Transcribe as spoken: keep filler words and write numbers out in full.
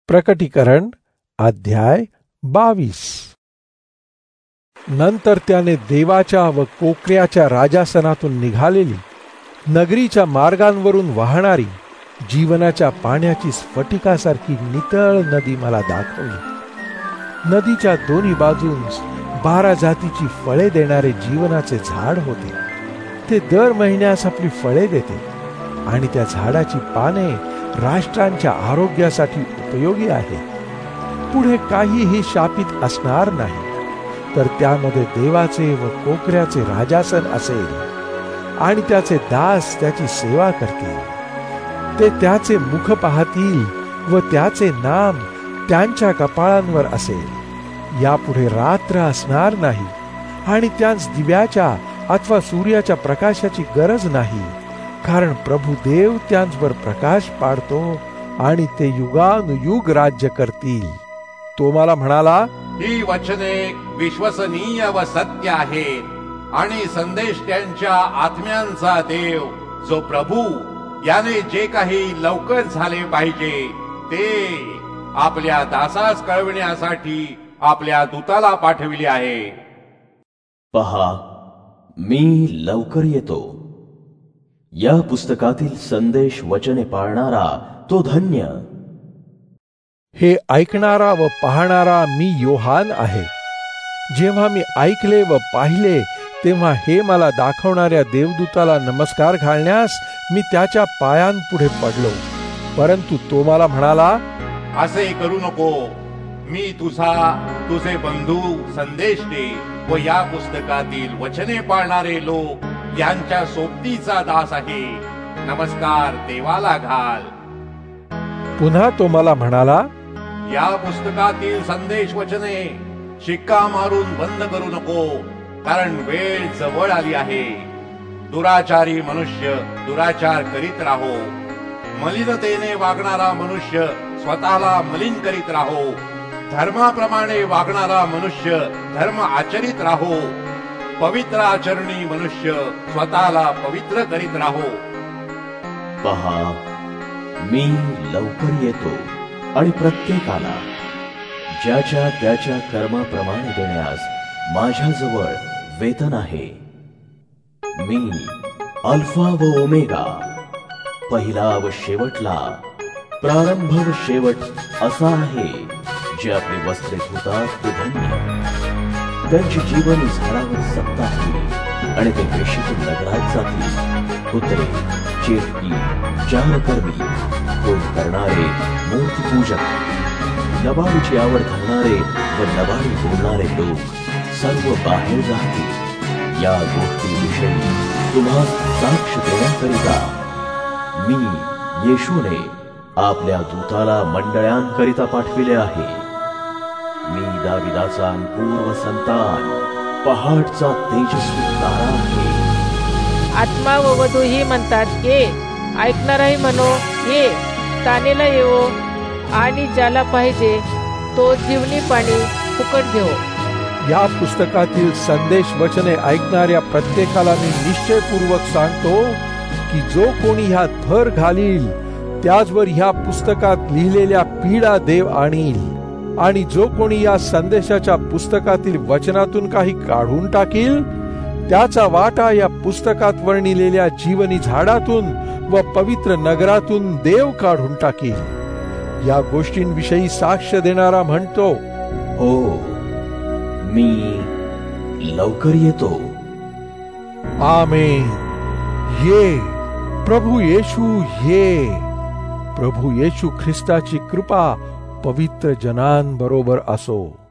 प्रकटीकरण अध्याय बावीस. नंतर त्याने देवाच्या व कोकऱ्याच्या राजासनातून निघालेली नगरीच्या मार्गांवरून वाहणारी जीवनाच्या पाण्याची स्फटिकासारखी नितळ नदी मला दाखवली. नदीच्या दोन्ही बाजूंस बारा जातीची फळे देणारे जीवनाचे झाड होते. ते दर महिन्यास आपली फळे देते आणि त्या झाडाची पाने राष्ट्रांच्या आरोग्यासाठी उपयोगी आहे. पुढे काहीही शापित असणार नाही, तर त्यामध्ये देवाचे व कोकऱ्याचे राजासन असेल आणि त्याचे दास त्याची सेवा करतील. ते त्याचे मुख पाहतील व त्याचे नाम त्यांच्या कपाळांवर असेल. यापुढे रात्र असणार नाही आणि त्यांस दिव्याच्या अथवा सूर्याच्या प्रकाशाची गरज नाही, कारण प्रभू देव त्यांच्यावर प्रकाश पाडतो आणि ते युगानुयुग राज्य करतील. तो मला म्हणाला, ही वचने विश्वसनीय व सत्य आहेत आणि संदेश त्यांच्या आत्म्यांचा देव जो प्रभू याने जे काही लवकर झाले पाहिजे ते आपल्या दासास कळविण्यासाठी आपल्या दूताला पाठविले आहे. पहा, मी लवकर येतो. या पुस्तकातील संदेश वचने पाळणारा तो धन्य. हे ऐकणारा व पाहणारा मी योहान आहे. जेव्हा मी ऐकले व पाहिले तेव्हा हे मला दाखवणाऱ्या देवदूताला नमस्कार घालण्यास मी त्याच्या पायांपुढे पडलो. परंतु तो मला म्हणाला, असे करू नको. मी तुझा तुझे बंधू संदेश दे व या पुस्तकातील वचने पाळणारे लोक यांच्या सोबतीचा दास आहे. नमस्कार देवाला घाल. पुन्हा तो मला म्हणाला, या पुस्तकातील संदेश वचने शिक्का मारून बंद करू नको, कारण वेळ जवळ आली आहे. दुराचारी मनुष्य दुराचार करीत राहो. मलिनतेने वागणारा मनुष्य स्वतःला मलिन करीत राहो. धर्माप्रमाणे वागणारा मनुष्य धर्म आचरित राहो. पवित्र आचरणी मनुष्य स्वतःला पवित्र करीत राहो. पहा, मी लवकर येतो आणि प्रत्येकाला ज्याच्या त्याच्या कर्माप्रमाणे देण्यास माझ्याजवळ वेतन आहे. मी अल्फा व ओमेगा, पहिला व शेवटला, प्रारंभ व शेवट असा आहे. जे आपले वस्त्रे धुतात ते धन्य. त्यांची जीवन झाडावर सत्ता आहे आणि ते वेशीतून नगरात जातील. कुत्रे, चेटकी, चारकर्मी, खून करणारे, मूर्तिपूजक, नबाडीची आवड धरणारे व नबाडी बोलणारे लोक सर्व बाहेर राहतील. या गोष्टीविषयी तुम्हा साक्ष देण्याकरिता मी येशूने आपल्या दूताला मंडळांकरिता पाठविले आहे. मी दाविदाचा पूर्व संतान, पहाडचा तेजस्वी तारा आहे. आत्मा व वधूही म्हणतात, ये. ऐकणाराही म्हणो, ये. तानेला येवो आणि ज्याला पाहिजे तो जीवनी पाणी फुकट घेवो. या पुस्तकातील संदेश वचने ऐकणाऱ्या प्रत्येकाला मी निश्चयपूर्वक सांगतो की जो कोणी ह्यात भर घालील त्याचवर ह्या पुस्तकात लिहिलेल्या पीडा देव आणील. आणि जो कोणी या संदेशाच्या पुस्तकातील वचनातून काही काढून टाकील त्याचा वाटा या पुस्तकात वर्णिलेल्या जीवनी झाडातून व पवित्र नगरातून देव काढून टाकील. या गोष्टींविषयी साक्ष देणारा म्हणतो, हो, मी लवकर येतो. आमेन. ये प्रभू येशू, ये. प्रभू येशू ख्रिस्ताची कृपा पवित्र जनांबरोबर असो.